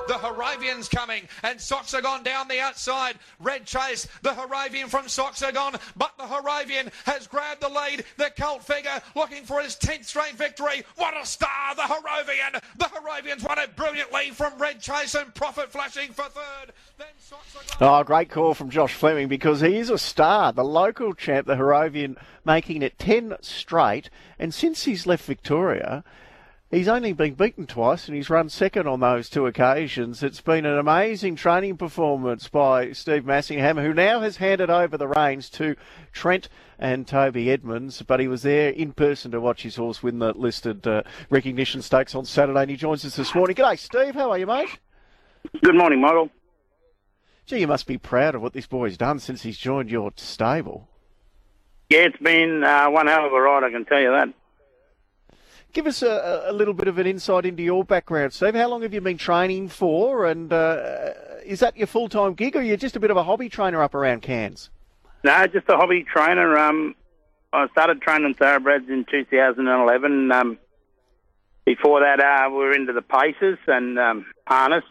The Haravian's coming, and Soxagon down the outside. Red Chase, the Haravian from Soxagon, but the Haravian has grabbed the lead. The Cult Figure looking for his 10th straight victory. What a star, the Haravian! The Haravian's won it brilliantly from Red Chase and Profit flashing for third. Then Soxagon... Oh, great call from Josh Fleming, because he is a star. The local champ, the Haravian, making it 10 straight, and since he's left Victoria... he's only been beaten twice and he's run second on those two occasions. It's been an amazing training performance by Steve Massingham, who now has handed over the reins to Trent and Toby Edmonds, but he was there in person to watch his horse win the listed recognition stakes on Saturday, and he joins us this morning. G'day, Steve. How are you, mate? Good morning, Michael. Gee, you must be proud of what this boy's done since he's joined your stable. Yeah, it's been one hell of a ride, I can tell you that. Give us a little bit of an insight into your background, Steve. How long have you been training for, and is that your full-time gig, or are you just a bit of a hobby trainer up around Cairns? No, just a hobby trainer. I started training thoroughbreds in 2011. Before that, we were into the paces and harness.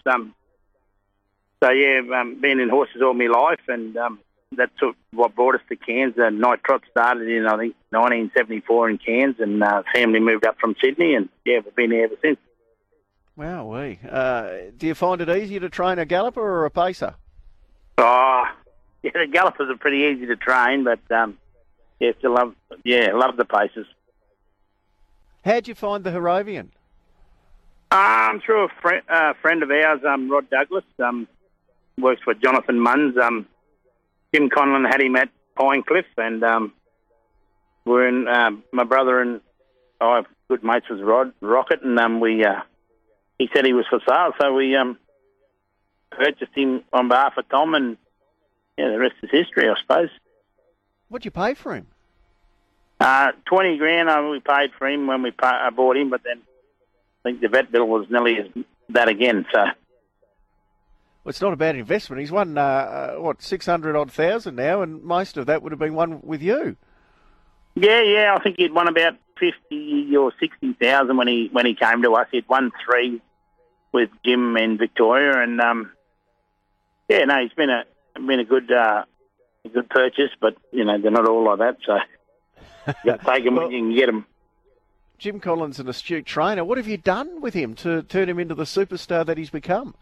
Been in horses all my life, and that's what brought us to Cairns. Night Trot started in, I think, 1974 in Cairns, and family moved up from Sydney, and we've been here ever since. Wowee. Do you find it easier to train a galloper or a pacer? Oh, yeah, the gallopers are pretty easy to train, but still love the paces. How'd you find the Haravian? I'm through a friend of ours, Rod Douglas, works for Jonathan Munns. Jim Conlon had him at Pinecliff, and we're in. My brother and I, good mates, was Rod Rocket, and he said he was for sale, so we purchased him on behalf of Tom, and the rest is history, I suppose. What'd you pay for him? 20 grand we paid for him when we bought him, but then I think the vet bill was nearly that again. So. Well, it's not a bad investment. He's won, 600,000 now, and most of that would have been won with you. Yeah, I think he'd won about 50 or 60,000 when he came to us. He'd won 3 with Jim in Victoria, and he's been a good purchase, but they're not all like that, so you got to take them when you can get them. Jim Collins, an astute trainer. What have you done with him to turn him into the superstar that he's become?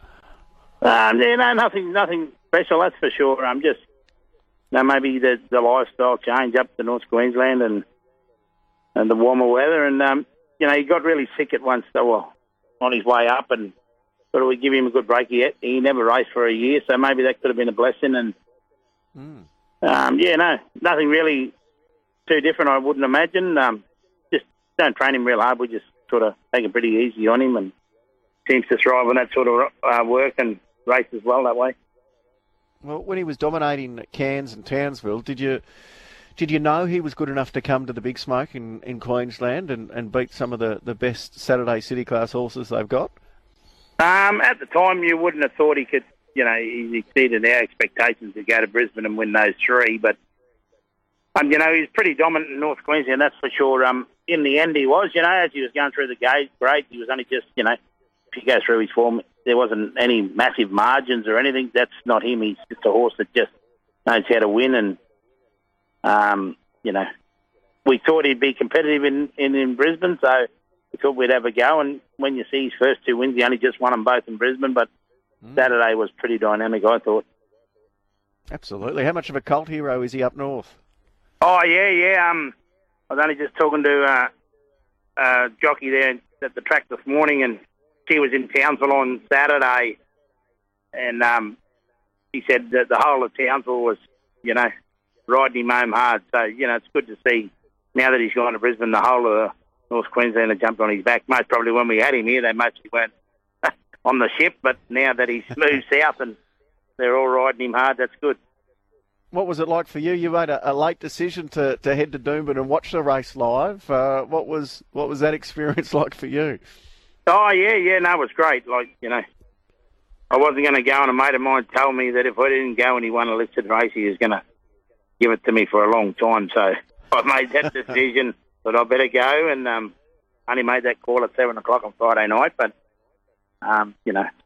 Nothing special, that's for sure. I'm just, maybe the lifestyle change up to North Queensland and the warmer weather, and he got really sick at once. On his way up, and thought we give him a good break. He never raced for a year, so maybe that could have been a blessing. And nothing really too different, I wouldn't imagine. Just don't train him real hard. We just sort of take it pretty easy on him, and seems to thrive on that sort of work and race as well that way. Well, when he was dominating Cairns and Townsville, did you know he was good enough to come to the Big Smoke in Queensland and beat some of the best Saturday City class horses they've got? At the time, you wouldn't have thought he could. He exceeded our expectations to go to Brisbane and win those 3. But he's pretty dominant in North Queensland, that's for sure. In the end, he was. As he was going through the grades, he was only just. If you go through his form, there wasn't any massive margins or anything. That's not him. He's just a horse that just knows how to win. And, we thought he'd be competitive in Brisbane, so we thought we'd have a go. And when you see his first 2 wins, he only just won them both in Brisbane, but Saturday was pretty dynamic, I thought. Absolutely. How much of a cult hero is he up north? Oh, yeah. I was only just talking to a jockey there at the track this morning, and he was in Townsville on Saturday, and he said that the whole of Townsville was, riding him home hard. So, it's good to see now that he's gone to Brisbane, the whole of North Queensland have jumped on his back. Most probably when we had him here, they mostly weren't on the ship, but now that he's moved south and they're all riding him hard, that's good. What was it like for you? You made a late decision to head to Doomben and watch the race live. What was that experience like for you? Oh, yeah, no, it was great. I wasn't going to go, and a mate of mine told me that if I didn't go and he won a listed race, he was going to give it to me for a long time. So I made that decision that I better go, and only made that call at 7 o'clock on Friday night. But,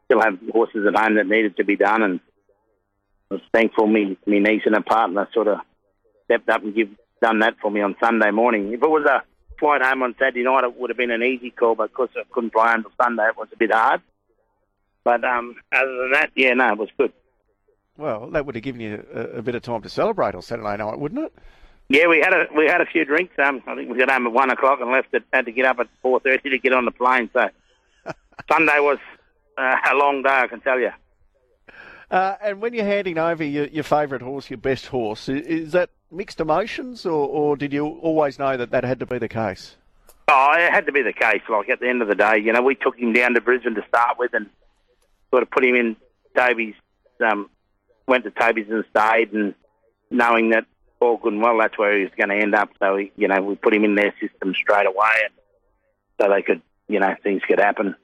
still have horses at home that needed to be done, and I was thankful me niece and her partner sort of stepped up and done that for me on Sunday morning. If it was a flight home on Saturday night, it would have been an easy call, but because I couldn't fly home till Sunday, it was a bit hard. But other than that, yeah, no, it was good. Well, that would have given you a bit of time to celebrate on Saturday night, wouldn't it? Yeah, we had a few drinks. I think we got home at 1 o'clock and had to get up at 4:30 to get on the plane. So Sunday was a long day, I can tell you. And when you're handing over your favourite horse, your best horse, is that mixed emotions, or did you always know that had to be the case? Oh, it had to be the case. Like, at the end of the day, we took him down to Brisbane to start with and sort of put him in Toby's, went to Toby's and stayed, and knowing that all good and well, that's where he was going to end up. So, we put him in their system straight away, and so they could, things could happen.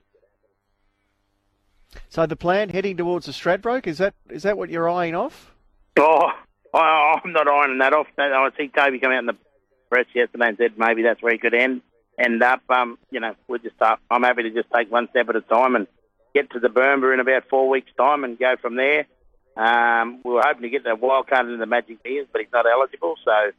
So the plan heading towards the Stradbroke, is that what you're eyeing off? Oh, I'm not eyeing that off. I see Toby come out in the press yesterday and said maybe that's where he could end up. We'll just start. I'm happy to just take one step at a time and get to the Burma in about 4 weeks' time and go from there. We were hoping to get the wild card into the Magic Beers, but he's not eligible, so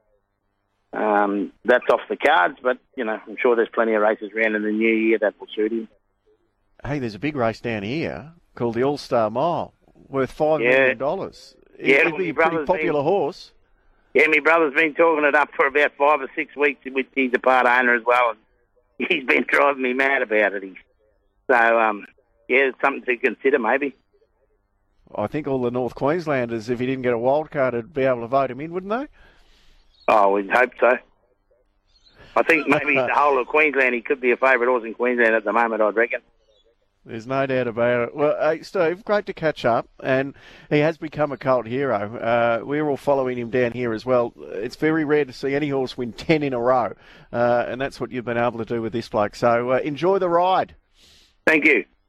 that's off the cards. But I'm sure there's plenty of races around in the new year that will suit him. Hey, there's a big race down here called the All-Star Mile, worth $5 million. It'd be a pretty popular horse. Yeah, my brother's been talking it up for about 5 or 6 weeks, which he's a part owner as well, and he's been driving me mad about it. So, it's something to consider, maybe. I think all the North Queenslanders, if he didn't get a wild card, would be able to vote him in, wouldn't they? Oh, we'd hope so. I think maybe the whole of Queensland, he could be a favourite horse in Queensland at the moment, I'd reckon. There's no doubt about it. Well, hey, Steve, great to catch up, and he has become a cult hero. We're all following him down here as well. It's very rare to see any horse win 10 in a row, and that's what you've been able to do with this bloke. So enjoy the ride. Thank you.